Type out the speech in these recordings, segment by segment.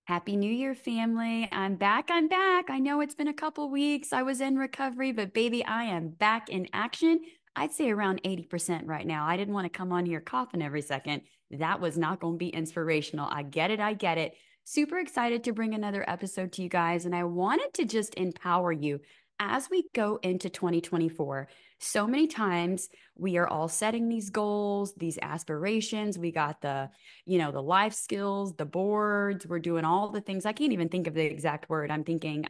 Happy New Year, family. I'm back. I'm back. I know it's been a couple weeks. I was in recovery, but baby, I am back in action. I'd say around 80% right now. I didn't want to come on here coughing every second. That was not going to be inspirational. I get it. I get it. Super excited to bring another episode to you guys. And I wanted to just empower you as we go into 2024. So many times we are all setting these goals, these aspirations. We got the life skills, the boards, we're doing all the things. I can't even think of the exact word. I'm thinking,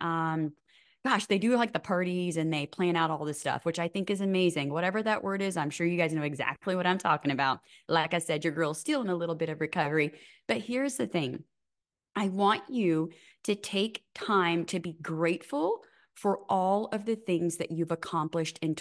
gosh, they do like the parties and they plan out all this stuff, which I think is amazing. Whatever that word is, I'm sure you guys know exactly what I'm talking about. Like I said, your girl's still in a little bit of recovery. But here's the thing. I want you to take time to be grateful for all of the things that you've accomplished in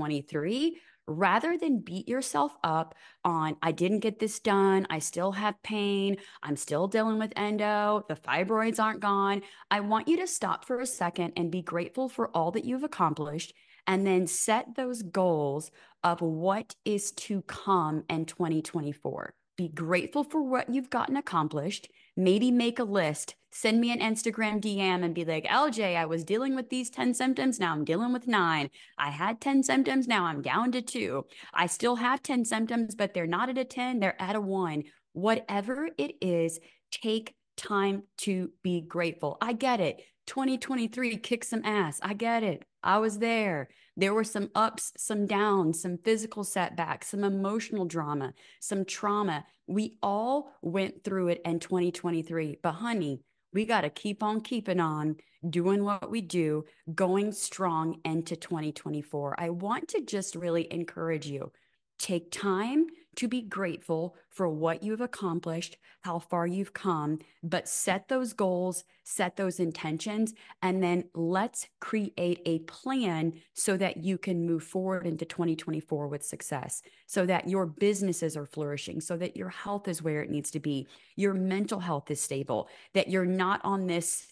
2023 rather than beat yourself up on, I didn't get this done. I still have pain. I'm still dealing with endo. The fibroids aren't gone. I want you to stop for a second and be grateful for all that you've accomplished and then set those goals of what is to come in 2024. Be grateful for what you've gotten accomplished. Maybe make a list, send me an Instagram DM and be like, LJ, I was dealing with these 10 symptoms. Now I'm dealing with nine. I had 10 symptoms. Now I'm down to two. I still have 10 symptoms, but they're not at a 10, they're at a one. Whatever it is, take time to be grateful. I get it. 2023 kicked some ass. I get it. I was there. There were some ups, some downs, some physical setbacks, some emotional drama, some trauma. We all went through it in 2023. But honey, we got to keep on keeping on, doing what we do, going strong into 2024. I want to just really encourage you. Take time to be grateful for what you've accomplished, how far you've come, but set those goals, set those intentions, and then let's create a plan so that you can move forward into 2024 with success, so that your businesses are flourishing, so that your health is where it needs to be, your mental health is stable, that you're not on this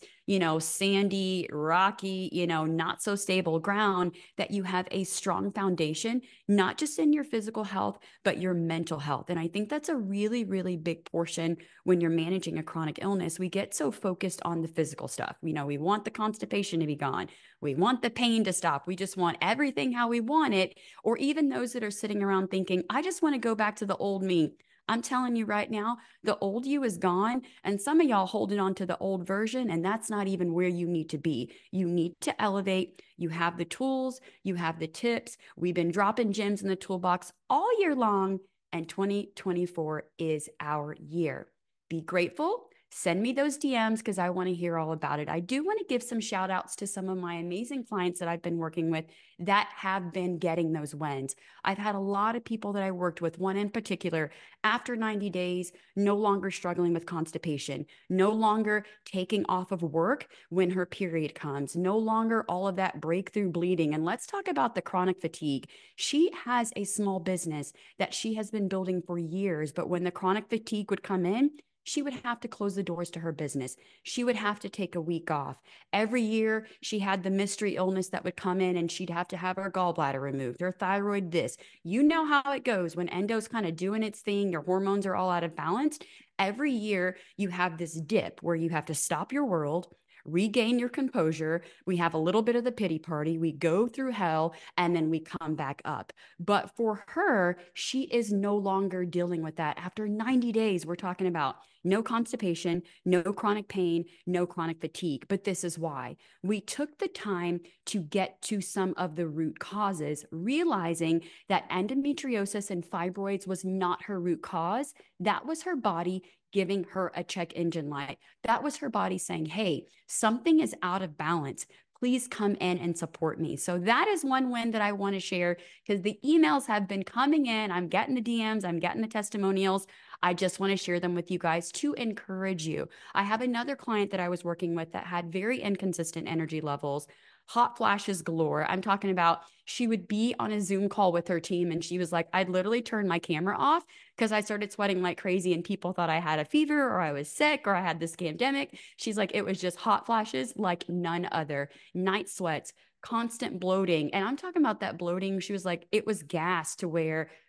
sandy, rocky, not so stable ground, that you have a strong foundation, not just in your physical health, but your mental health. And I think that's a really, really big portion when you're managing a chronic illness. We get so focused on the physical stuff. We want the constipation to be gone. We want the pain to stop. We just want everything how we want it. Or even those that are sitting around thinking, I just want to go back to the old me. I'm telling you right now, the old you is gone. And some of y'all holding on to the old version, and that's not even where you need to be. You need to elevate. You have the tools, you have the tips. We've been dropping gems in the toolbox all year long, and 2024 is our year. Be grateful. Send me those DMs because I want to hear all about it. I do want to give some shout outs to some of my amazing clients that I've been working with that have been getting those wins. I've had a lot of people that I worked with, one in particular, after 90 days, no longer struggling with constipation, no longer taking off of work when her period comes, no longer all of that breakthrough bleeding. And let's talk about the chronic fatigue. She has a small business that she has been building for years, but when the chronic fatigue would come in, she would have to close the doors to her business. She would have to take a week off. Every year, she had the mystery illness that would come in and she'd have to have her gallbladder removed, her thyroid, this. You know how it goes when endo's kind of doing its thing, your hormones are all out of balance. Every year, you have this dip where you have to stop your world, regain your composure. We have a little bit of the pity party. We go through hell and then we come back up. But for her, she is no longer dealing with that. After 90 days, we're talking about no constipation, no chronic pain, no chronic fatigue. But this is why we took the time to get to some of the root causes, realizing that endometriosis and fibroids was not her root cause. That was her body giving her a check engine light. That was her body saying, hey, something is out of balance. Please come in and support me. So that is one win that I want to share because the emails have been coming in. I'm getting the DMs, I'm getting the testimonials. I just want to share them with you guys to encourage you. I have another client that I was working with that had very inconsistent energy levels, hot flashes galore. I'm talking about she would be on a Zoom call with her team and she was like, I'd literally turn my camera off because I started sweating like crazy and people thought I had a fever or I was sick or I had this pandemic. She's like, it was just hot flashes like none other, night sweats, constant bloating. And I'm talking about that bloating. She was like, it was gas to where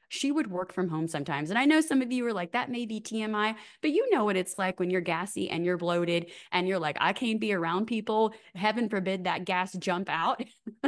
she would work from home sometimes. And I know some of you are like, that may be TMI, but you know what it's like when you're gassy and you're bloated and you're like, I can't be around people. Heaven forbid that gas jump out.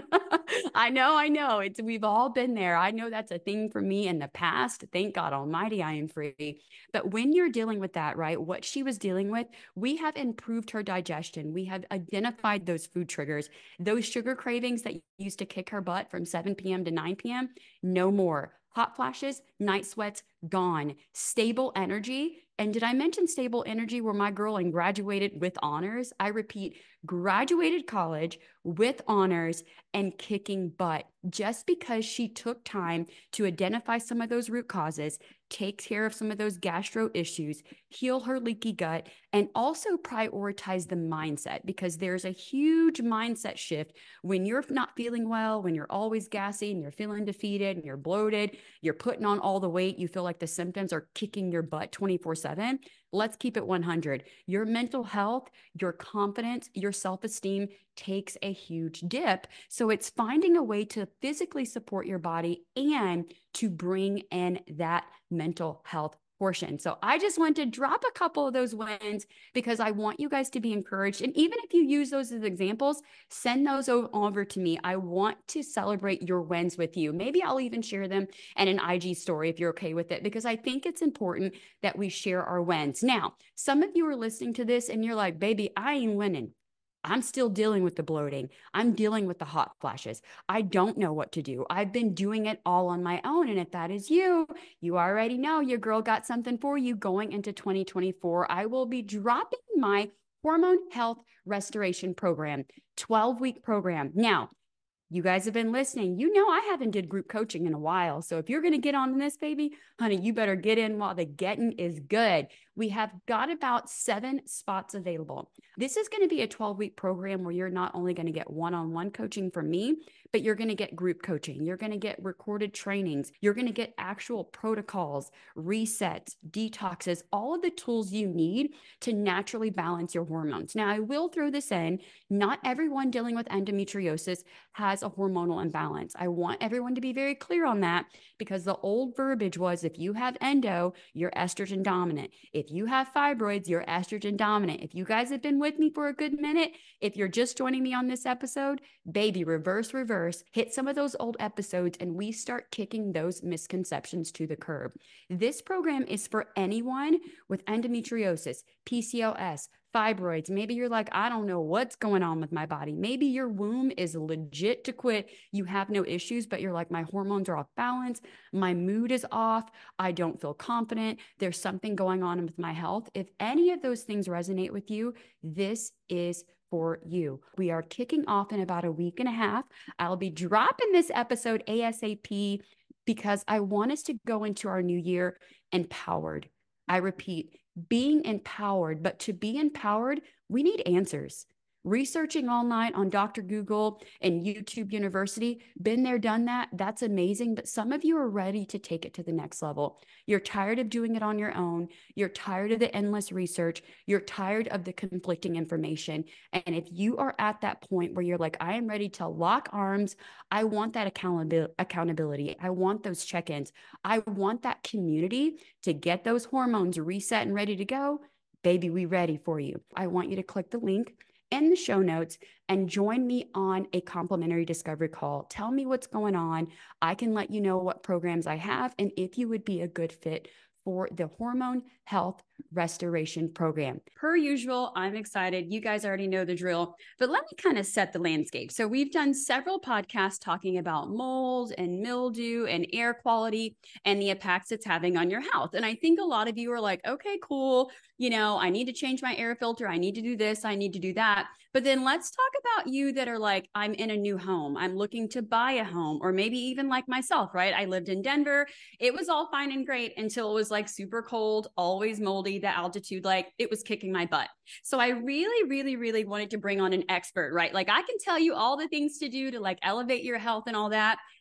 I know. We've all been there. I know that's a thing for me in the past. Thank God Almighty, I am free. But when you're dealing with that, right, what she was dealing with, we have improved her digestion. We have identified those food triggers, those sugar cravings that used to kick her butt from 7 p.m. to 9 p.m. No more. Hot flashes, night sweats, gone. Stable energy. And did I mention stable energy where my girl and graduated with honors? I repeat, graduated college with honors and kicking butt just because she took time to identify some of those root causes, take care of some of those gastro issues, heal her leaky gut, and also prioritize the mindset, because there's a huge mindset shift when you're not feeling well, when you're always gassy and you're feeling defeated and you're bloated, you're putting on all the weight, you feel like the symptoms are kicking your butt 24/7. Let's keep it 100. Your mental health, your confidence, your self-esteem takes a huge dip. So it's finding a way to physically support your body and to bring in that mental health portion. So I just want to drop a couple of those wins because I want you guys to be encouraged. And even if you use those as examples, send those over to me. I want to celebrate your wins with you. Maybe I'll even share them in an IG story if you're okay with it, because I think it's important that we share our wins. Now, some of you are listening to this and you're like, baby, I ain't winning. I'm still dealing with the bloating. I'm dealing with the hot flashes. I don't know what to do. I've been doing it all on my own. And if that is you, you already know your girl got something for you going into 2024. I will be dropping my hormone health restoration program, 12-week program. Now, you guys have been listening. You know I haven't did group coaching in a while. So if you're going to get on this, baby, honey, you better get in while the getting is good. We have got about 7 spots available. This is going to be a 12-week program where you're not only going to get one-on-one coaching from me, but you're going to get group coaching. You're going to get recorded trainings. You're going to get actual protocols, resets, detoxes, all of the tools you need to naturally balance your hormones. Now, I will throw this in. Not everyone dealing with endometriosis has a hormonal imbalance. I want everyone to be very clear on that, because the old verbiage was, if you have endo, you're estrogen dominant. If you have fibroids, you're estrogen dominant. If you guys have been with me for a good minute, if you're just joining me on this episode, baby, reverse, hit some of those old episodes and we start kicking those misconceptions to the curb. This program is for anyone with endometriosis, PCOS, fibroids. Maybe you're like, I don't know what's going on with my body. Maybe your womb is legit to quit. You have no issues, but you're like, my hormones are off balance. My mood is off. I don't feel confident. There's something going on with my health. If any of those things resonate with you, this is for you. We are kicking off in about a week and a half. I'll be dropping this episode ASAP because I want us to go into our new year empowered. I repeat, being empowered, but to be empowered, we need answers. Researching all night on Dr. Google and YouTube University, been there, done that. That's amazing. But some of you are ready to take it to the next level. You're tired of doing it on your own. You're tired of the endless research. You're tired of the conflicting information. And if you are at that point where you're like, I am ready to lock arms, I want that accountability. I want those check-ins. I want that community to get those hormones reset and ready to go. Baby, we ready for you. I want you to click the link in the show notes and join me on a complimentary discovery call. Tell me what's going on. I can let you know what programs I have and if you would be a good fit for the Hormone Health Restoration Program. Per usual, I'm excited. You guys already know the drill, but let me kind of set the landscape. So we've done several podcasts talking about mold and mildew and air quality and the impacts it's having on your health. And I think a lot of you are like, okay, cool. You know, I need to change my air filter. I need to do this. I need to do that. But then let's talk about you that are like, I'm in a new home. I'm looking to buy a home, or maybe even like myself, right? I lived in Denver. It was all fine and great until it was like super cold, always moldy, the altitude, like it was kicking my butt. So I really wanted to bring on an expert, right? Like I can tell you all the things to do to like elevate your health and all that.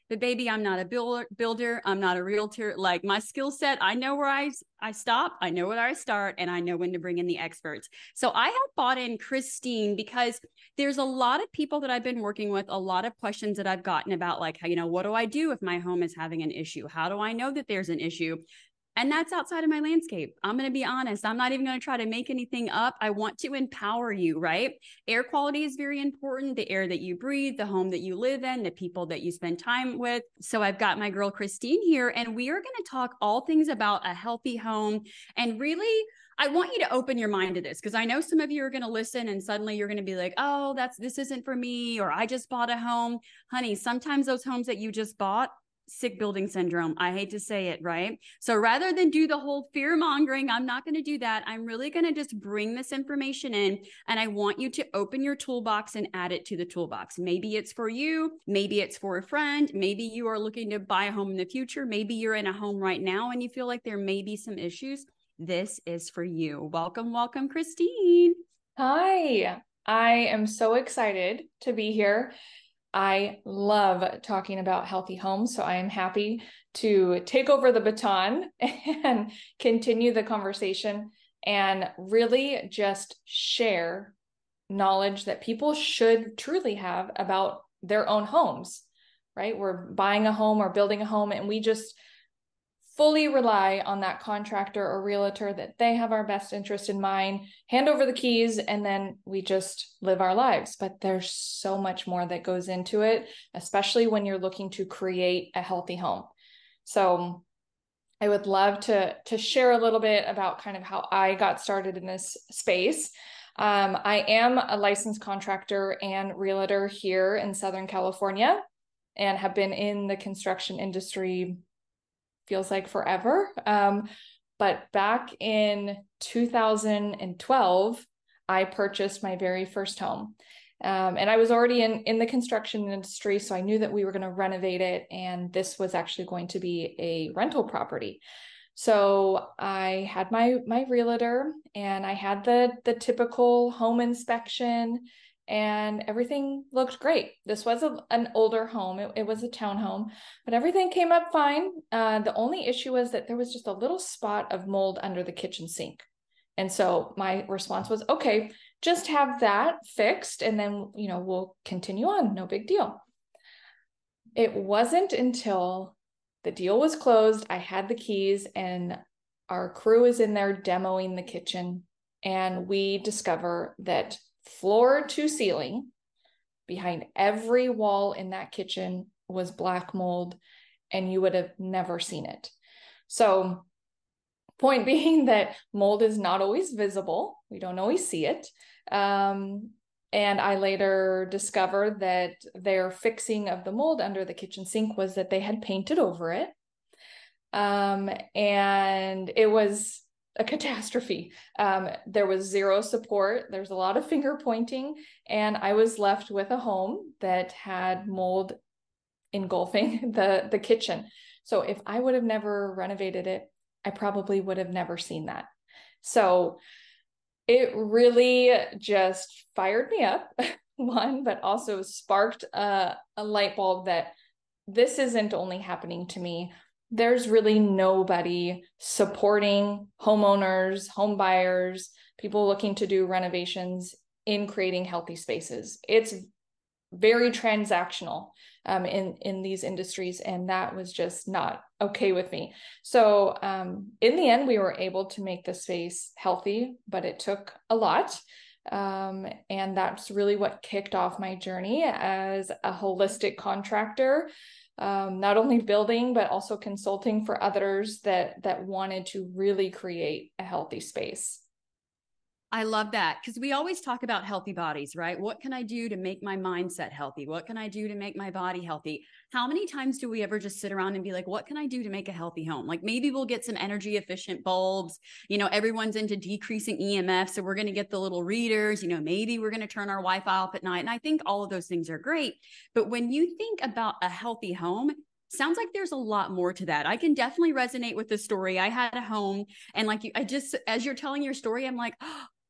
But baby, I'm not a builder. I'm not a realtor. Like my skill set, I know where I stop, I know where I start, and I know when to bring in the experts. So I have bought in Christine because there's a lot of people that I've been working with, a lot of questions that I've gotten about like, how, what do I do if my home is having an issue? How do I know that there's an issue? And that's outside of my landscape. I'm going to be honest. I'm not even going to try to make anything up. I want to empower you, right? Air quality is very important. The air that you breathe, the home that you live in, the people that you spend time with. So I've got my girl Christine here, and we are going to talk all things about a healthy home. And really, I want you to open your mind to this, because I know some of you are going to listen and suddenly you're going to be like, oh, this isn't for me, or I just bought a home. Honey, sometimes those homes that you just bought, sick building syndrome. I hate to say it, right? So rather than do the whole fear mongering, I'm not going to do that. I'm really going to just bring this information in, and I want you to open your toolbox and add it to the toolbox. Maybe it's for you. Maybe it's for a friend. Maybe you are looking to buy a home in the future. Maybe you're in a home right now and you feel like there may be some issues. This is for you. Welcome, welcome, Christine. Hi, I am so excited to be here. I love talking about healthy homes, so I am happy to take over the baton and continue the conversation and really just share knowledge that people should truly have about their own homes, right? We're buying a home or building a home, and we just fully rely on that contractor or realtor that they have our best interest in mind, hand over the keys, and then we just live our lives. But there's so much more that goes into it, especially when you're looking to create a healthy home. So I would love to share a little bit about kind of how I got started in this space. I am a licensed contractor and realtor here in Southern California and have been in the construction industry feels like forever. But back in 2012, I purchased my very first home. And I was already in the construction industry, so I knew that we were going to renovate it, and this was actually going to be a rental property. So I had my realtor, and I had the typical home inspection, and everything looked great. This was an older home. It was a townhome, but everything came up fine. The only issue was that there was just a little spot of mold under the kitchen sink. And so my response was, okay, just have that fixed, and then, we'll continue on. No big deal. It wasn't until the deal was closed, I had the keys, and our crew is in there demoing the kitchen, and we discover that floor to ceiling, behind every wall in that kitchen was black mold, and you would have never seen it. So, point being that mold is not always visible. We don't always see it. And I later discovered that their fixing of the mold under the kitchen sink was that they had painted over it. And it was a catastrophe. There was zero support. There's a lot of finger pointing, and I was left with a home that had mold engulfing the kitchen. So if I would have never renovated it, I probably would have never seen that. So it really just fired me up, one, but also sparked a light bulb that this isn't only happening to me. There's really nobody supporting homeowners, home buyers, people looking to do renovations in creating healthy spaces. It's very transactional in these industries, and that was just not okay with me. So in the end, we were able to make the space healthy, but it took a lot. And that's really what kicked off my journey as a holistic contractor, not only building, but also consulting for others that wanted to really create a healthy space. I love that, because we always talk about healthy bodies, right? What can I do to make my mindset healthy? What can I do to make my body healthy? How many times do we ever just sit around and be like, what can I do to make a healthy home? Like maybe we'll get some energy efficient bulbs. Everyone's into decreasing EMF, so we're going to get the little readers. Maybe we're going to turn our Wi-Fi off at night. And I think all of those things are great. But when you think about a healthy home, sounds like there's a lot more to that. I can definitely resonate with the story. I had a home, and as you're telling your story, I'm like, oh,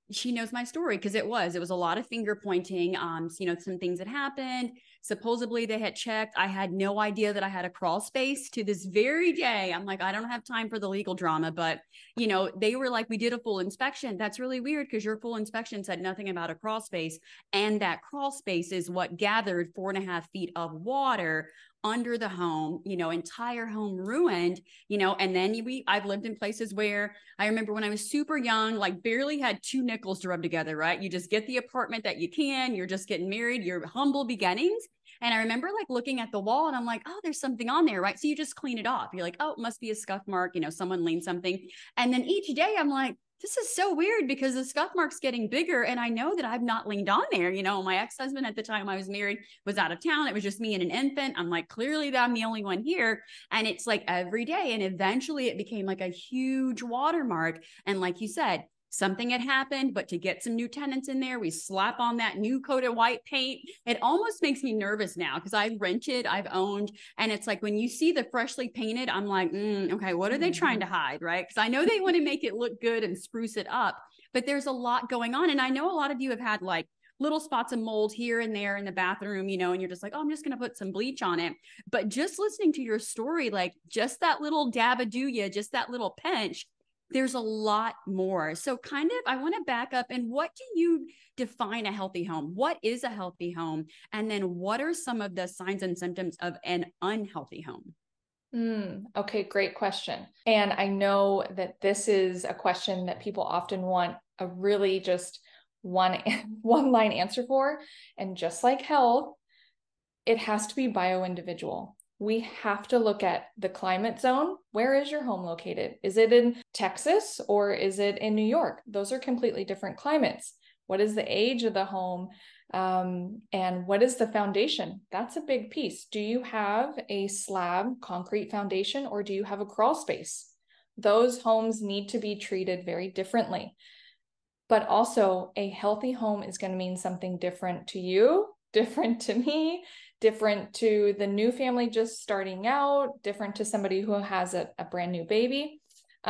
she knows my story because it was a lot of finger pointing. You know, some things that happened. Supposedly they had checked. I had no idea that I had a crawl space to this very day. I'm like, I don't have time for the legal drama, but you know, they were like, we did a full inspection. That's really weird because your full inspection said nothing about a crawl space. And that crawl space is what gathered 4.5 feet of water under the home, you know, entire home ruined, you know. And then I've lived in places where I remember when I was super young, like barely had 2 nickels to rub together, right? You just get the apartment that you can, you're just getting married, your humble beginnings. And I remember like looking at the wall and I'm like, oh, there's something on there, right? So you just clean it off. You're like, oh, it must be a scuff mark, you know, someone leaned something. And then each day I'm like, this is so weird because the scuff mark's getting bigger. And I know that I've not leaned on there. You know, my ex-husband at the time I was married was out of town. It was just me and an infant. I'm like, clearly that I'm the only one here. And it's like every day. And eventually it became like a huge watermark. And like you said, something had happened, but to get some new tenants in there, we slap on that new coat of white paint. It almost makes me nervous now because I've rented, I've owned, and it's like when you see the freshly painted, I'm like, okay, what are they trying to hide, right? Because I know they want to make it look good and spruce it up, but there's a lot going on. And I know a lot of you have had like little spots of mold here and there in the bathroom, you know, and you're just like, oh, I'm just going to put some bleach on it. But just listening to your story, like just that little dab of just that little pinch, there's a lot more. So kind of, I want to back up and what do you define a healthy home? What is a healthy home? And then what are some of the signs and symptoms of an unhealthy home? Okay, great question. And I know that this is a question that people often want a really just one line answer for. And just like health, it has to be bio-individual. We have to look at the climate zone. Where is your home located? Is it in Texas or is it in New York? Those are completely different climates. What is the age of the home? And what is the foundation? That's a big piece. Do you have a slab concrete foundation or do you have a crawl space? Those homes need to be treated very differently. But also, a healthy home is going to mean something different to you, different to me, different to the new family just starting out, different to somebody who has a brand new baby.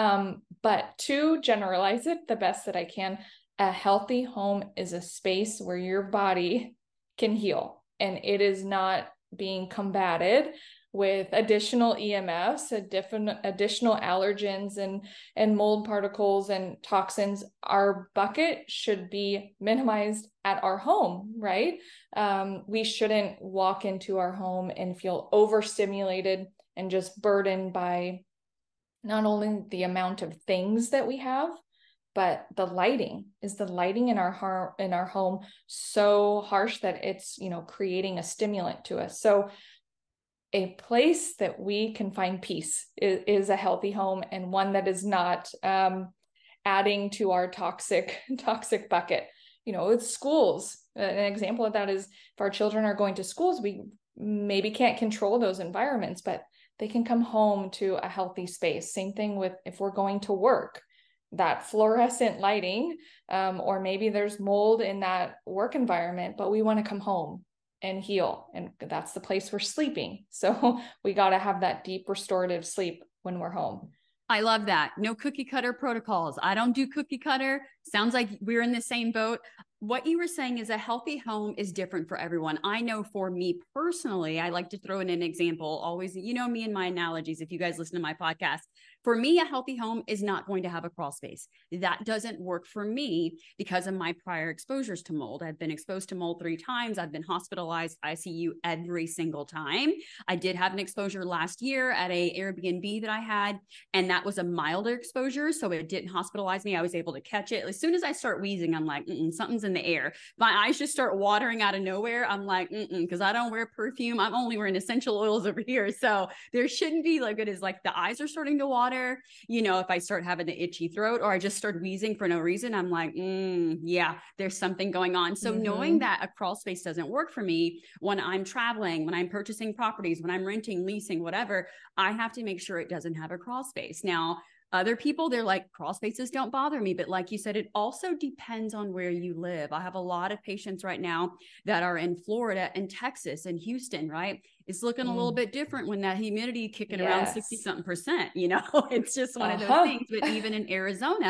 But to generalize it the best that I can, a healthy home is a space where your body can heal and it is not being combated with additional EMFs, additional allergens and mold particles and toxins. Our bucket should be minimized at our home, right? We shouldn't walk into our home and feel overstimulated and just burdened by not only the amount of things that we have, but the lighting. Is the lighting in our home so harsh that it's, you know, creating a stimulant to us? So a place that we can find peace is a healthy home, and one that is not adding to our toxic bucket. You know, it's schools. An example of that is if our children are going to schools, we maybe can't control those environments, but they can come home to a healthy space. Same thing with if we're going to work, that fluorescent lighting, or maybe there's mold in that work environment, but we want to come home and heal. And that's the place we're sleeping. So we got to have that deep restorative sleep when we're home. I love that. No cookie cutter protocols. I don't do cookie cutter. Sounds like we're in the same boat. What you were saying is a healthy home is different for everyone. I know for me personally, I like to throw in an example. Always, you know me and my analogies, if you guys listen to my podcast. For me, a healthy home is not going to have a crawl space. That doesn't work for me because of my prior exposures to mold. I've been exposed to mold 3 times. I've been hospitalized ICU every single time. I did have an exposure last year at a Airbnb that I had, and that was a milder exposure. So it didn't hospitalize me. I was able to catch it. As soon as I start wheezing, I'm like, something's in the air. My eyes just start watering out of nowhere. I'm like, because I don't wear perfume. I'm only wearing essential oils over here. So there shouldn't be like, it is like the eyes are starting to water. You know, if I start having the itchy throat or I just start wheezing for no reason, I'm like, yeah, there's something going on. So knowing that a crawl space doesn't work for me when I'm traveling, when I'm purchasing properties, when I'm renting, leasing, whatever, I have to make sure it doesn't have a crawl space. Now, other people, they're like, crawl spaces don't bother me. But like you said, it also depends on where you live. I have a lot of patients right now that are in Florida and Texas and Houston, right? It's looking a little bit different when that humidity kicking around 60 something percent, you know, it's just one of those things. But even in Arizona,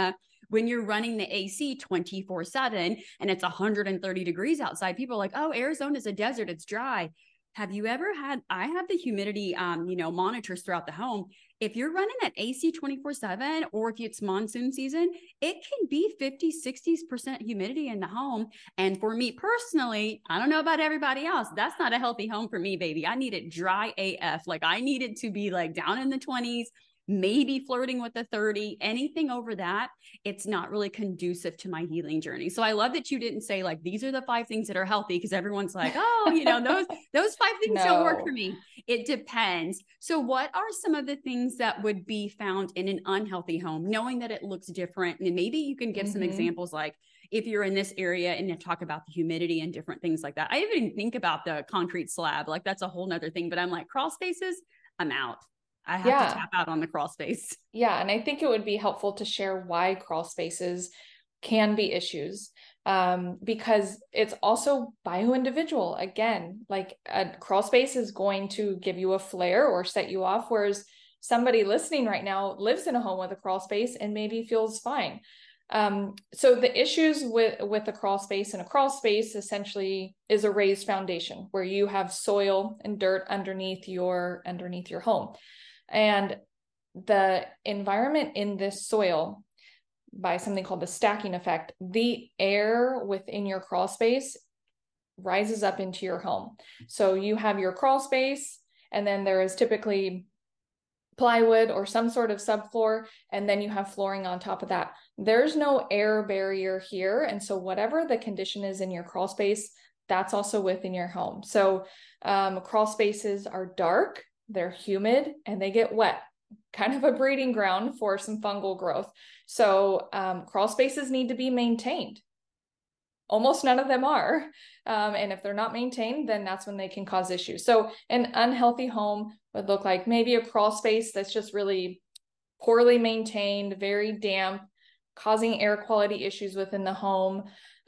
when you're running the AC 24/7 and it's 130 degrees outside, people are like, oh, Arizona's a desert, it's dry. Have you ever had, I have the humidity, monitors throughout the home. If you're running that AC 24/7, or if it's monsoon season, it can be 50, 60% humidity in the home. And for me personally, I don't know about everybody else. That's not a healthy home for me, baby. I need it dry AF. Like I need it to be like down in the 20s, maybe flirting with the 30, anything over that, it's not really conducive to my healing journey. So I love that you didn't say like, these are the 5 things that are healthy, because everyone's like, oh, those 5 things don't work for No. me. It depends. So what are some of the things that would be found in an unhealthy home, knowing that it looks different? And maybe you can give some examples, like if you're in this area and you talk about the humidity and different things like that. I didn't think about the concrete slab. Like that's a whole nother thing, but I'm like, crawl spaces, I'm out. I have to Yeah. tap out on the crawl space. Yeah. And I think it would be helpful to share why crawl spaces can be issues, because it's also bio-individual. Again, like a crawl space is going to give you a flare or set you off, whereas somebody listening right now lives in a home with a crawl space and maybe feels fine. So the issues with a crawl space, and a crawl space essentially is a raised foundation where you have soil and dirt underneath your home. And the environment in this soil, by something called the stacking effect, the air within your crawl space rises up into your home. So you have your crawl space, and then there is typically plywood or some sort of subfloor, and then you have flooring on top of that. There's no air barrier here. And so whatever the condition is in your crawl space, that's also within your home. So crawl spaces are dark, they're humid, and they get wet, kind of a breeding ground for some fungal growth. So crawl spaces need to be maintained. Almost none of them are. And if they're not maintained, then that's when they can cause issues. So an unhealthy home would look like maybe a crawl space that's just really poorly maintained, very damp, causing air quality issues within the home.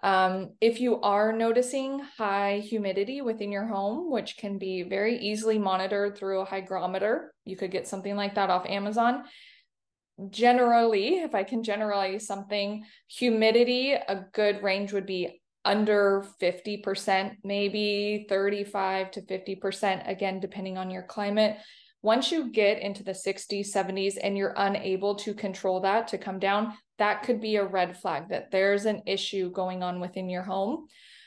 If you are noticing high humidity within your home, which can be very easily monitored through a hygrometer, you could get something like that off Amazon. Generally, if I can generalize something, humidity, a good range would be under 50%, maybe 35 to 50%, again, depending on your climate. Once you get into the 60s, 70s, and you're unable to control that to come down, that could be a red flag that there's an issue going on within your home.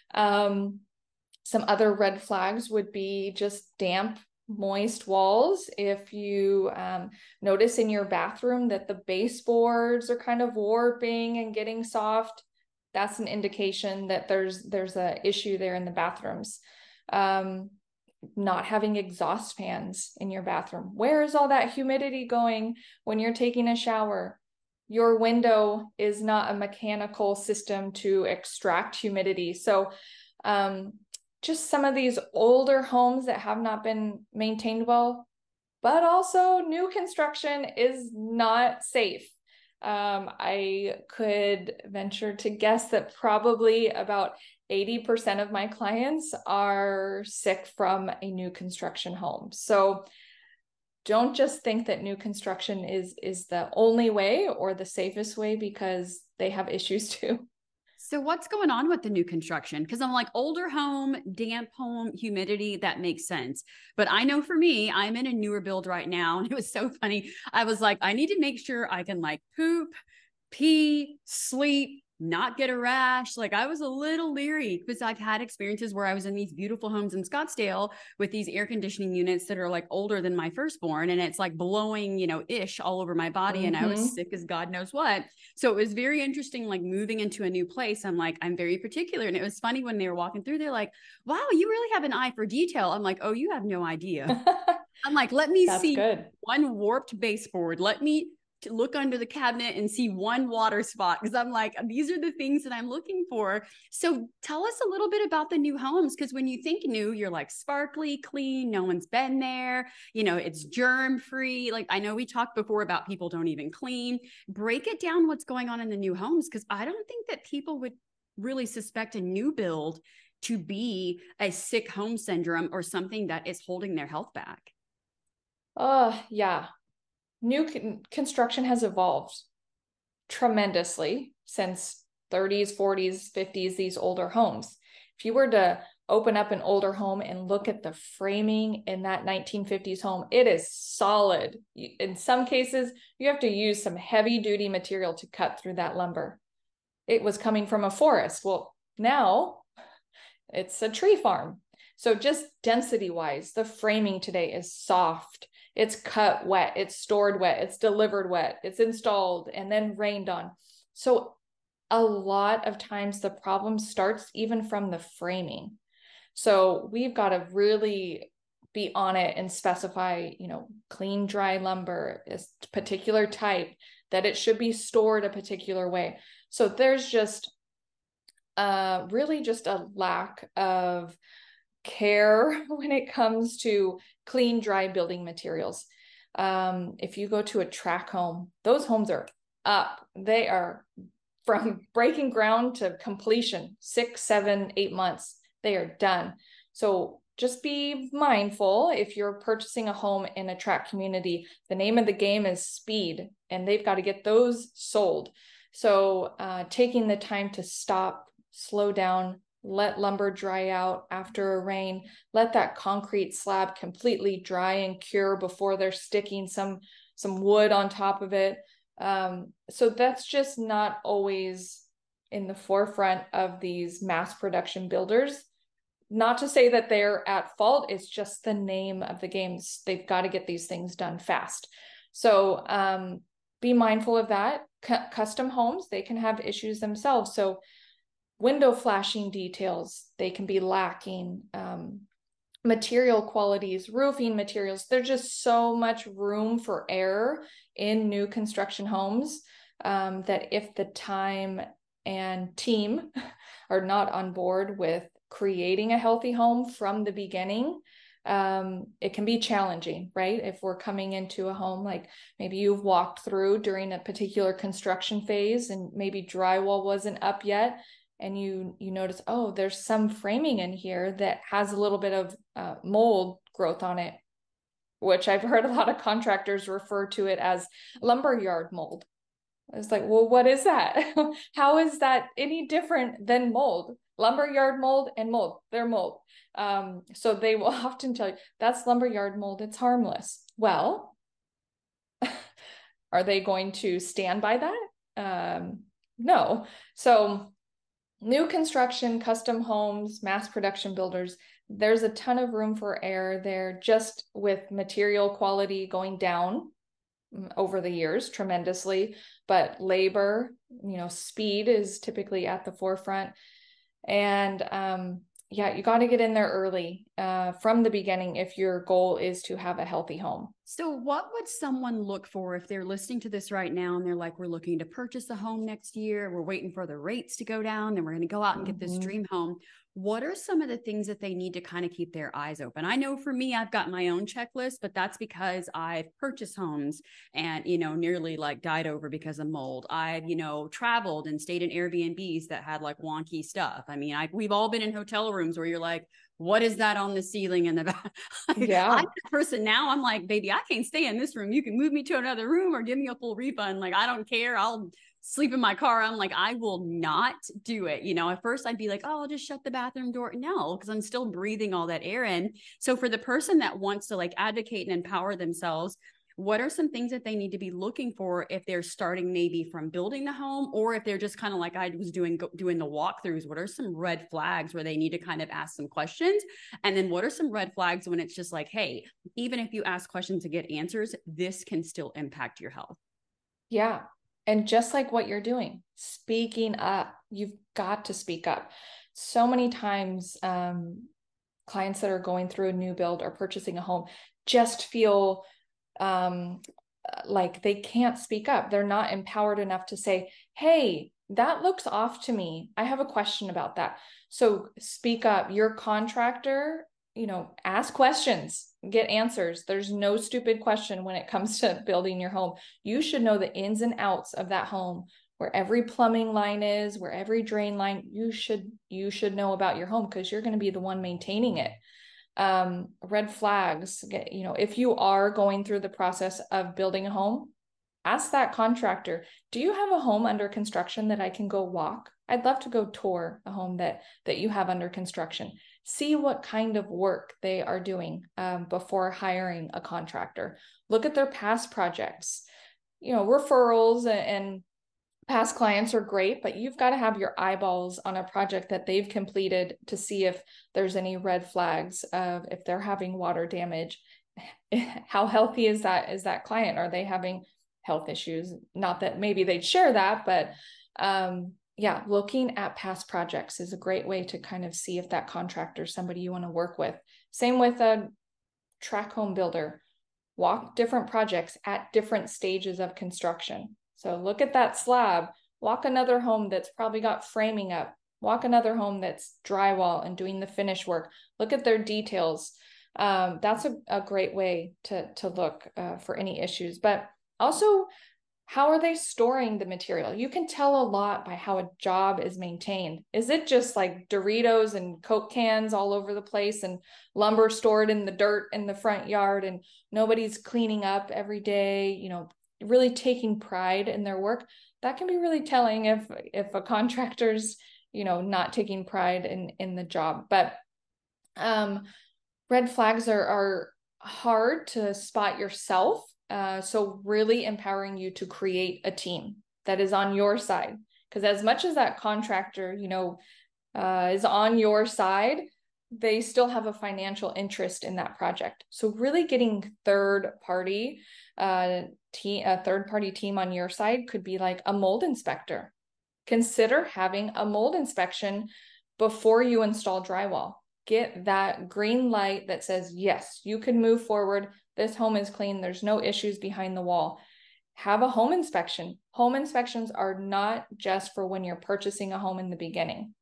Some other red flags would be just damp, moist walls. If you notice in your bathroom that the baseboards are kind of warping and getting soft, that's an indication that there's an issue there in the bathrooms. Not having exhaust fans in your bathroom. Where is all that humidity going when you're taking a shower? Your window is not a mechanical system to extract humidity. So just some of these older homes that have not been maintained well, but also new construction is not safe. I could venture to guess that probably about 80% of my clients are sick from a new construction home. So don't just think that new construction is the only way or the safest way, because they have issues too. So what's going on with the new construction? Because I'm like, older home, damp home, humidity, that makes sense. But I know for me, I'm in a newer build right now. And it was so funny. I was like, I need to make sure I can like poop, pee, sleep, not get a rash. Like I was a little leery because I've had experiences where I was in these beautiful homes in Scottsdale with these air conditioning units that are like older than my firstborn. And it's like blowing, ish all over my body. And I was sick as God knows what. So it was very interesting, like moving into a new place. I'm like, I'm very particular. And it was funny when they were walking through, they're like, wow, you really have an eye for detail. I'm like, oh, you have no idea. I'm like, let me That's see good. one warped baseboard. Let me look under the cabinet and see one water spot, because I'm like, these are the things that I'm looking for. So tell us a little bit about the new homes, because when you think new, you're like sparkly, clean, no one's been there, it's germ free. Like I know we talked before about people don't even clean. Break it down what's going on in the new homes, because I don't think that people would really suspect a new build to be a sick home syndrome or something that is holding their health back. Yeah. New construction has evolved. tremendously since 30s, 40s, 50s, these older homes. If you were to open up an older home and look at the framing in that 1950s home, it is solid. In some cases, you have to use some heavy duty material to cut through that lumber. It was coming from a forest. Well, now it's a tree farm. So just density wise, the framing today is soft. It's cut wet, it's stored wet, it's delivered wet, it's installed and then rained on. So a lot of times the problem starts even from the framing. So we've got to really be on it and specify, clean, dry lumber, is particular type, that it should be stored a particular way. So there's just really just a lack of care when it comes to clean, dry building materials. If you go to a tract home, those homes are up. They are from breaking ground to completion, 6, 7, 8 months. They are done. So just be mindful if you're purchasing a home in a tract community, the name of the game is speed, and they've got to get those sold. So taking the time to stop, slow down, let lumber dry out after a rain, let that concrete slab completely dry and cure before they're sticking some wood on top of it. So that's just not always in the forefront of these mass production builders. Not to say that they're at fault, it's just the name of the games. They've got to get these things done fast. So be mindful of that. Custom homes, they can have issues themselves. So window flashing details, they can be lacking. Material qualities, roofing materials, there's just so much room for error in new construction homes that if the time and team are not on board with creating a healthy home from the beginning, it can be challenging, right? If we're coming into a home, like maybe you've walked through during a particular construction phase and maybe drywall wasn't up yet, and you notice, oh, there's some framing in here that has a little bit of mold growth on it, which I've heard a lot of contractors refer to it as lumberyard mold. It's like, well, what is that? How is that any different than mold? Lumberyard mold and mold, they're mold. So they will often tell you, that's lumberyard mold, it's harmless. Well, are they going to stand by that? No. So new construction, custom homes, mass production builders, there's a ton of room for error there, just with material quality going down over the years tremendously, but labor, speed is typically at the forefront. And you got to get in there early from the beginning if your goal is to have a healthy home. So what would someone look for if they're listening to this right now and they're like, we're looking to purchase a home next year, we're waiting for the rates to go down, then we're going to go out and get this dream home. What are some of the things that they need to kind of keep their eyes open? I know for me, I've got my own checklist, but that's because I've purchased homes and, nearly like died over because of mold. I've, traveled and stayed in Airbnbs that had like wonky stuff. I mean, we've all been in hotel rooms where you're like, what is that on the ceiling in the back? Yeah. I'm the person now, I'm like, baby, I can't stay in this room. You can move me to another room or give me a full refund. Like, I don't care. I'll sleep in my car. I'm like, I will not do it. At first I'd be like, oh, I'll just shut the bathroom door. No, because I'm still breathing all that air in. So for the person that wants to like advocate and empower themselves, what are some things that they need to be looking for if they're starting maybe from building the home, or if they're just kind of like I was doing the walkthroughs? What are some red flags where they need to kind of ask some questions? And then what are some red flags when it's just like, hey, even if you ask questions to get answers, this can still impact your health? Yeah. And just like what you're doing, speaking up, you've got to speak up. So many times, clients that are going through a new build or purchasing a home just feel like they can't speak up. They're not empowered enough to say, hey, that looks off to me. I have a question about that. So speak up. Your contractor, ask questions, get answers. There's no stupid question when it comes to building your home. You should know the ins and outs of that home, where every plumbing line is, where every drain line, you should know about your home because you're going to be the one maintaining it. Red flags, if you are going through the process of building a home, Ask that contractor, do you have a home under construction that I can go walk? I'd love to go tour a home that you have under construction. See what kind of work they are doing before hiring a contractor. Look at their past projects. Referrals and past clients are great, but you've got to have your eyeballs on a project that they've completed to see if there's any red flags of if they're having water damage. How healthy is that client? Are they having health issues? Not that maybe they'd share that, but yeah, looking at past projects is a great way to kind of see if that contractor is somebody you want to work with. Same with a track home builder. Walk different projects at different stages of construction. So look at that slab, walk another home that's probably got framing up, walk another home that's drywall and doing the finish work. Look at their details. That's a great way to look for any issues. But also, how are they storing the material? You can tell a lot by how a job is maintained. Is it just like Doritos and Coke cans all over the place and lumber stored in the dirt in the front yard and nobody's cleaning up every day, really taking pride in their work? That can be really telling if a contractor's, not taking pride in the job. But red flags are hard to spot yourself. So really empowering you to create a team that is on your side. Because as much as that contractor, is on your side, they still have a financial interest in that project. So really getting a third party team on your side could be like a mold inspector. Consider having a mold inspection before you install drywall. Get that green light that says, yes, you can move forward. This home is clean. There's no issues behind the wall. Have a home inspection. Home inspections are not just for when you're purchasing a home in the beginning.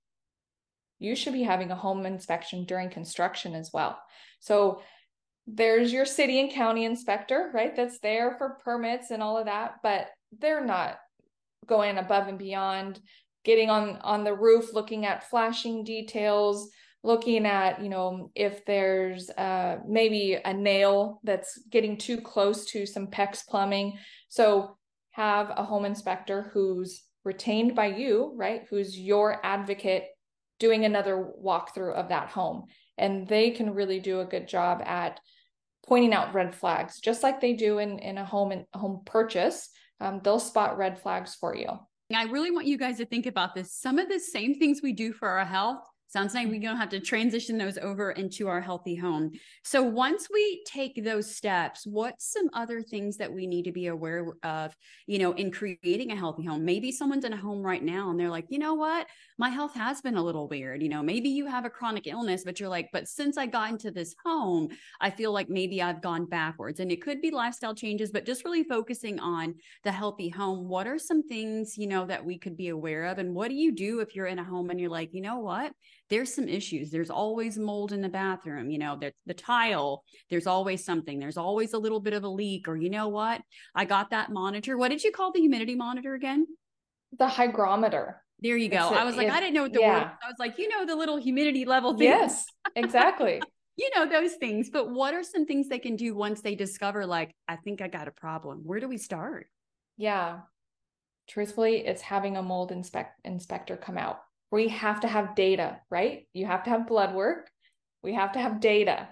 You should be having a home inspection during construction as well. So there's your city and county inspector, right? That's there for permits and all of that, but they're not going above and beyond, getting on the roof, looking at flashing details, looking at, if there's maybe a nail that's getting too close to some PEX plumbing. So have a home inspector who's retained by you, right? Who's your advocate doing another walkthrough of that home. And they can really do a good job at pointing out red flags, just like they do in a home purchase. They'll spot red flags for you. I really want you guys to think about this. Some of the same things we do for our health, sounds like we're going to have to transition those over into our healthy home. So once we take those steps, what's some other things that we need to be aware of, in creating a healthy home? Maybe someone's in a home right now and they're like, you know what? My health has been a little weird. Maybe you have a chronic illness, but you're like, but since I got into this home, I feel like maybe I've gone backwards. And it could be lifestyle changes, but just really focusing on the healthy home. What are some things, that we could be aware of? And what do you do if you're in a home and you're like, you know what? There's some issues. There's always mold in the bathroom, the tile, there's always something. There's always a little bit of a leak, or you know what? I got that monitor. What did you call the humidity monitor again? The hygrometer. There you go. I was like, I didn't know what the word was. I was like, the little humidity level thing. Yes, exactly. Those things. But what are some things they can do once they discover, like, I think I got a problem? Where do we start? Yeah. Truthfully, it's having a mold inspector come out. We have to have data, right? You have to have blood work. We have to have data.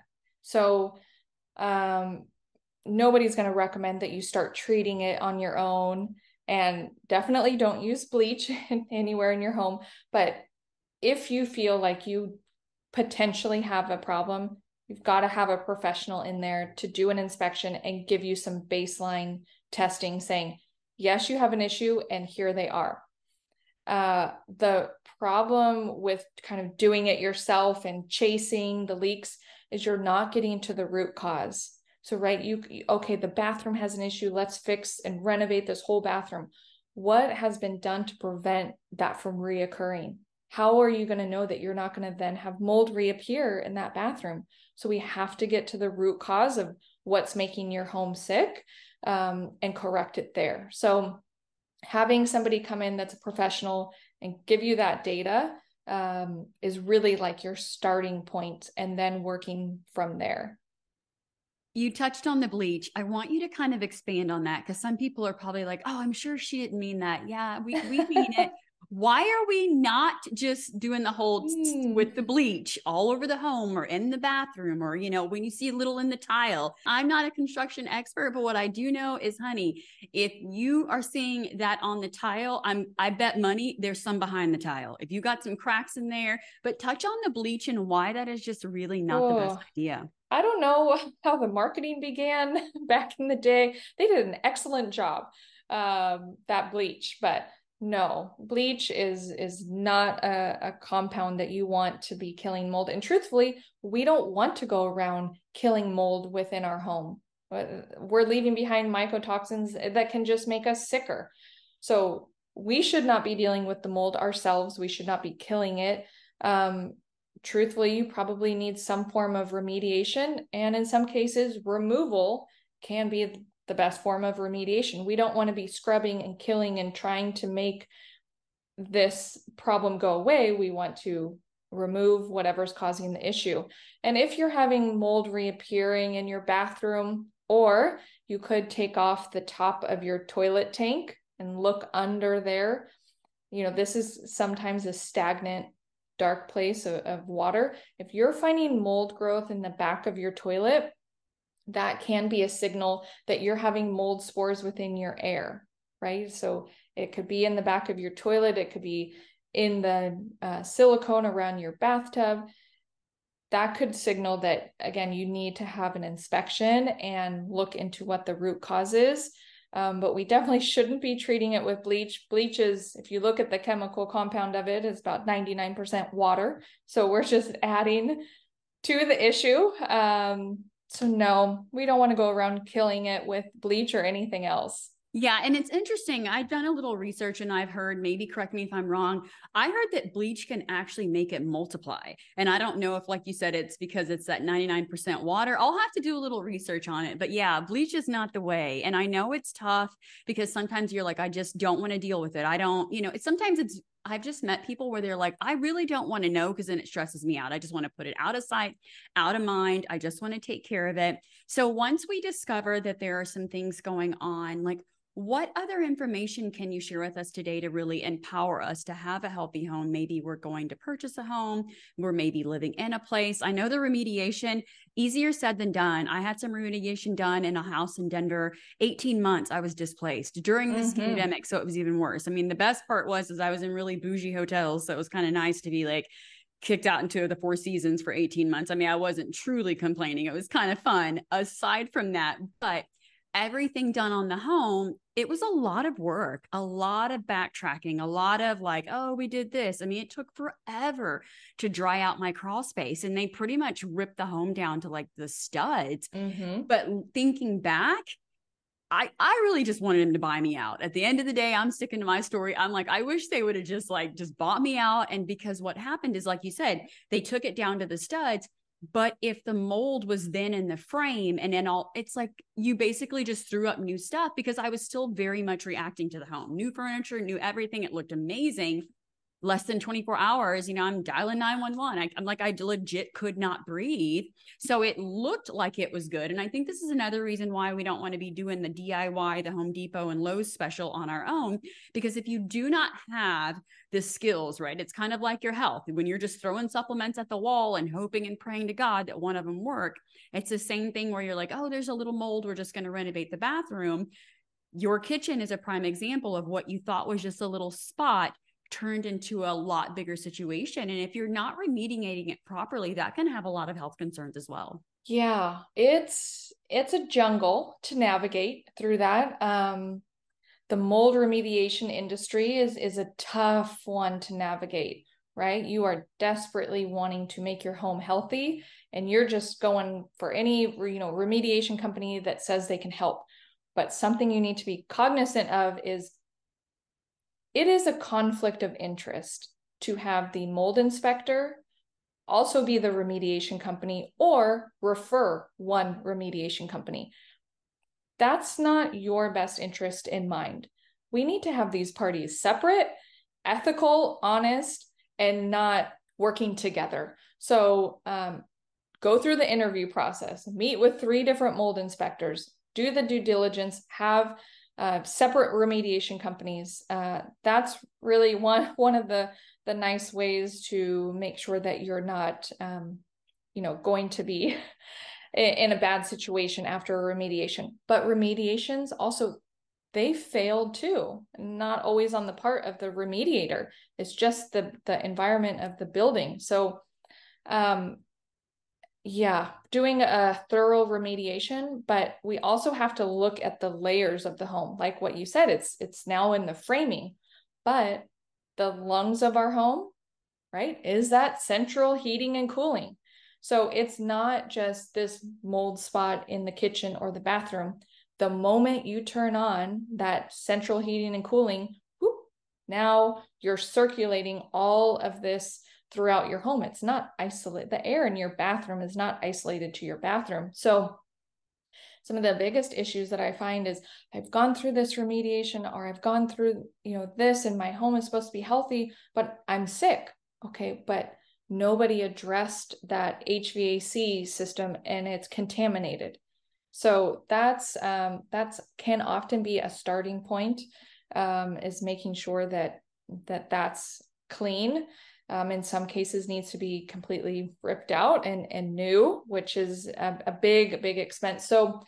So nobody's going to recommend that you start treating it on your own, and definitely don't use bleach anywhere in your home. But if you feel like you potentially have a problem, you've got to have a professional in there to do an inspection and give you some baseline testing saying, yes, you have an issue and here they are. The problem with kind of doing it yourself and chasing the leaks is you're not getting to the root cause. So, right, okay, the bathroom has an issue. Let's fix and renovate this whole bathroom. What has been done to prevent that from reoccurring? How are you going to know that you're not going to then have mold reappear in that bathroom? So we have to get to the root cause of what's making your home sick, and correct it there. So having somebody come in that's a professional and give you that data is really like your starting point, and then working from there. You touched on the bleach. I want you to kind of expand on that because some people are probably like, oh, I'm sure she didn't mean that. Yeah, we mean it. Why are we not just doing the whole Hmm. with the bleach all over the home or in the bathroom or, when you see a little in the tile? I'm not a construction expert, but what I do know is, honey, if you are seeing that on the tile, I bet money there's some behind the tile. If you got some cracks in there, but touch on the bleach and why that is just really not the best Oh, idea. I don't know how the marketing began back in the day. They did an excellent job, that bleach, but no, bleach is not a compound that you want to be killing mold. And truthfully, we don't want to go around killing mold within our home. We're leaving behind mycotoxins that can just make us sicker. So we should not be dealing with the mold ourselves. We should not be killing it. Truthfully, you probably need some form of remediation. And in some cases, removal can be the best form of remediation. We don't want to be scrubbing and killing and trying to make this problem go away. We want to remove whatever's causing the issue. And if you're having mold reappearing in your bathroom, or you could take off the top of your toilet tank and look under there. This is sometimes a stagnant dark place of water. If you're finding mold growth in the back of your toilet, that can be a signal that you're having mold spores within your air, right? So it could be in the back of your toilet. It could be in the silicone around your bathtub. That could signal that, again, you need to have an inspection and look into what the root cause is. But we definitely shouldn't be treating it with bleach. Bleach is, if you look at the chemical compound of it, is about 99% water. So we're just adding to the issue. So no, we don't want to go around killing it with bleach or anything else. Yeah, and it's interesting. I've done a little research and I've heard, maybe correct me if I'm wrong, I heard that bleach can actually make it multiply. And I don't know if, like you said, it's because it's that 99% water. I'll have to do a little research on it. But yeah, bleach is not the way. And I know it's tough because sometimes you're like, I just don't want to deal with it. I don't, I've just met people where they're like, I really don't want to know because then it stresses me out. I just want to put it out of sight, out of mind. I just want to take care of it. So once we discover that there are some things going on, like, what other information can you share with us today to really empower us to have a healthy home? Maybe we're going to purchase a home, we're maybe living in a place. I know the remediation, easier said than done. I had some remediation done in a house in Denver. 18 months I was displaced during this pandemic, so it was even worse. I mean, the best part was I was in really bougie hotels, so it was kind of nice to be like kicked out into the Four Seasons for 18 months. I mean, I wasn't truly complaining. It was kind of fun aside from that, but everything done on the home, it was a lot of work, a lot of backtracking, a lot of like, oh, we did this. I mean, it took forever to dry out my crawl space, and they pretty much ripped the home down to like the studs. But thinking back, I really just wanted him to buy me out. At the end of the day, I'm sticking to my story. I'm like, I wish they would have just bought me out. And because what happened is, like you said, they took it down to the studs. But if the mold was then in the frame and then it's like you basically just threw up new stuff because I was still very much reacting to the home. New furniture, new everything. It looked amazing. Less than 24 hours, I'm dialing 911. I'm like, I legit could not breathe. So it looked like it was good. And I think this is another reason why we don't want to be doing the DIY, the Home Depot and Lowe's special on our own, because if you do not have the skills, right, it's kind of like your health. When you're just throwing supplements at the wall and hoping and praying to God that one of them work, it's the same thing where you're like, oh, there's a little mold. We're just going to renovate the bathroom. Your kitchen is a prime example of what you thought was just a little spot turned into a lot bigger situation. And if you're not remediating it properly, that can have a lot of health concerns as well. Yeah, it's a jungle to navigate through that. The mold remediation industry is a tough one to navigate, right? You are desperately wanting to make your home healthy, and you're just going for any, remediation company that says they can help. But something you need to be cognizant of is it is a conflict of interest to have the mold inspector also be the remediation company or refer one remediation company. That's not your best interest in mind. We need to have these parties separate, ethical, honest, and not working together. So go through the interview process, meet with 3 different mold inspectors, do the due diligence, have separate remediation companies. That's really one of the nice ways to make sure that you're not, going to be in a bad situation after a remediation. But remediations also, they failed too, not always on the part of the remediator. It's just the environment of the building. So doing a thorough remediation, but we also have to look at the layers of the home. Like what you said, it's now in the framing, but the lungs of our home, right, is that central heating and cooling. So it's not just this mold spot in the kitchen or the bathroom. The moment you turn on that central heating and cooling, whoop, now you're circulating all of this throughout your home. It's not isolated. The air in your bathroom is not isolated to your bathroom. So some of the biggest issues that I find is I've gone through this remediation, or I've gone through, this, and my home is supposed to be healthy, but I'm sick. Okay, but nobody addressed that HVAC system and it's contaminated. So that's can often be a starting point, is making sure that's clean. In some cases needs to be completely ripped out and new, which is a big expense. So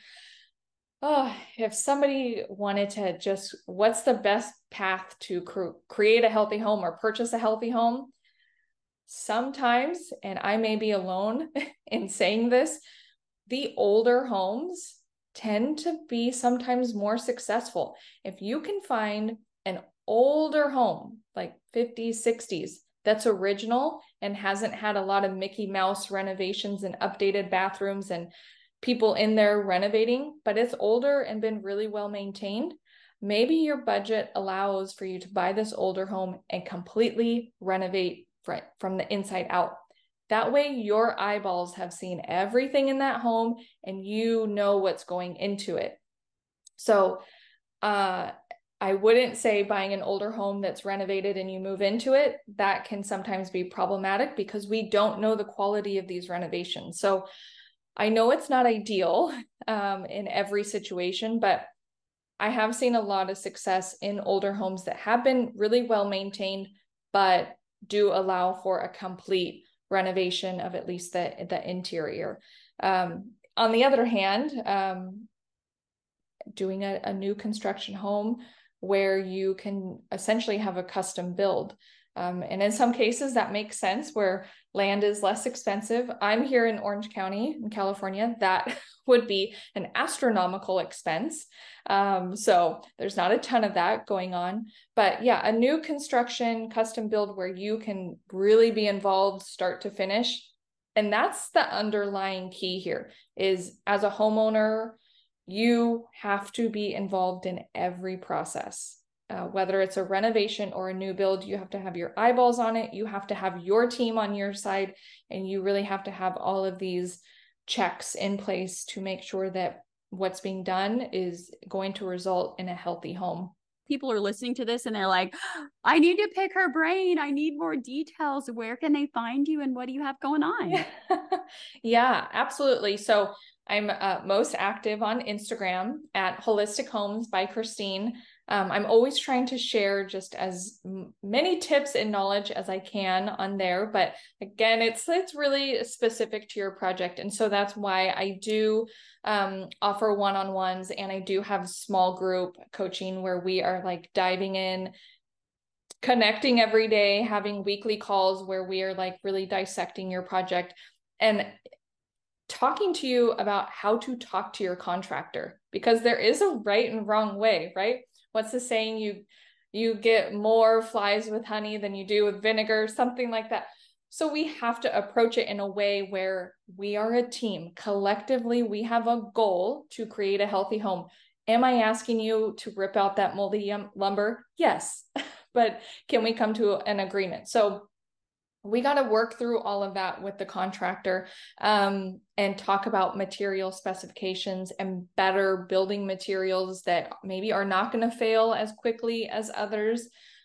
if somebody wanted to just, what's the best path to create a healthy home or purchase a healthy home? Sometimes, and I may be alone in saying this, the older homes tend to be sometimes more successful. If you can find an older home, like 50s, 60s, that's original and hasn't had a lot of Mickey Mouse renovations and updated bathrooms and people in there renovating, but it's older and been really well maintained, maybe your budget allows for you to buy this older home and completely renovate from the inside out. That way your eyeballs have seen everything in that home and you know what's going into it. So I wouldn't say buying an older home that's renovated and you move into it. That can sometimes be problematic because we don't know the quality of these renovations. So I know it's not ideal in every situation, but I have seen a lot of success in older homes that have been really well maintained, but do allow for a complete renovation of at least the interior. On the other hand, doing a new construction home where you can essentially have a custom build. And in some cases that makes sense where land is less expensive. I'm here in Orange County in California. That would be an astronomical expense. So there's not a ton of that going on, but yeah, a new construction custom build where you can really be involved start to finish. And that's the underlying key here is, as a homeowner, you have to be involved in every process. Whether it's a renovation or a new build, you have to have your eyeballs on it. You have to have your team on your side, and you really have to have all of these checks in place to make sure that what's being done is going to result in a healthy home. People are listening to this and they're like, I need to pick her brain. I need more details. Where can they find you and what do you have going on? Yeah, absolutely. So I'm most active on Instagram at Holistic Homes by Christine. I'm always trying to share just as many tips and knowledge as I can on there. But again, it's really specific to your project. And so that's why I do offer one-on-ones, and I do have small group coaching where we are like diving in, connecting every day, having weekly calls where we are like really dissecting your project and talking to you about how to talk to your contractor, because there is a right and wrong way, right? What's the saying? You get more flies with honey than you do with vinegar, something like that. So we have to approach it in a way where we are a team. Collectively, we have a goal to create a healthy home. Am I asking you to rip out that moldy lumber? Yes. But can we come to an agreement? So we got to work through all of that with the contractor and talk about material specifications and better building materials that maybe are not going to fail as quickly as others.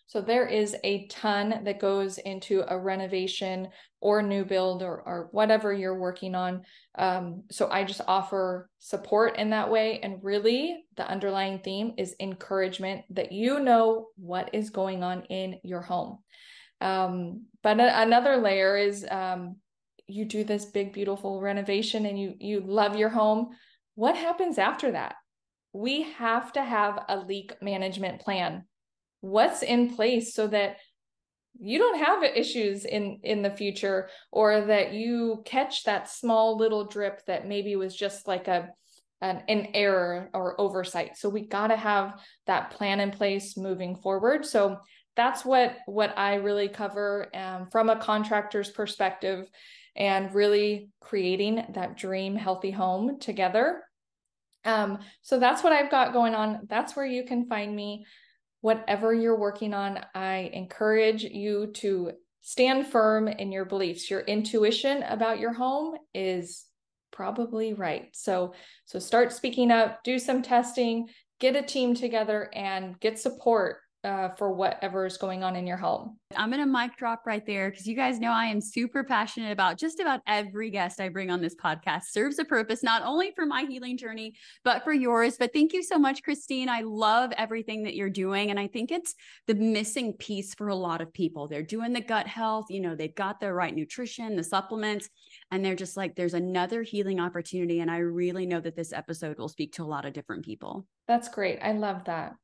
So there is a ton that goes into a renovation or new build or whatever you're working on. So I just offer support in that way. And really, the underlying theme is encouragement that you know what is going on in your home. But another layer is you do this big, beautiful renovation and you love your home. What happens after that? We have to have a leak management plan. What's in place so that you don't have issues in the future, or that you catch that small little drip that maybe was just like an error or oversight. So we got to have that plan in place moving forward. So that's what I really cover from a contractor's perspective, and really creating that dream healthy home together. So that's what I've got going on. That's where you can find me. Whatever you're working on, I encourage you to stand firm in your beliefs. Your intuition about your home is probably right. So start speaking up, do some testing, get a team together, and get support for whatever is going on in your home. I'm going to mic drop right there, because you guys know I am super passionate about just about every guest I bring on this podcast serves a purpose, not only for my healing journey, but for yours. But thank you so much, Christine. I love everything that you're doing. And I think it's the missing piece for a lot of people. They're doing the gut health, they've got the right nutrition, the supplements, and they're just like, there's another healing opportunity. And I really know that this episode will speak to a lot of different people. That's great. I love that.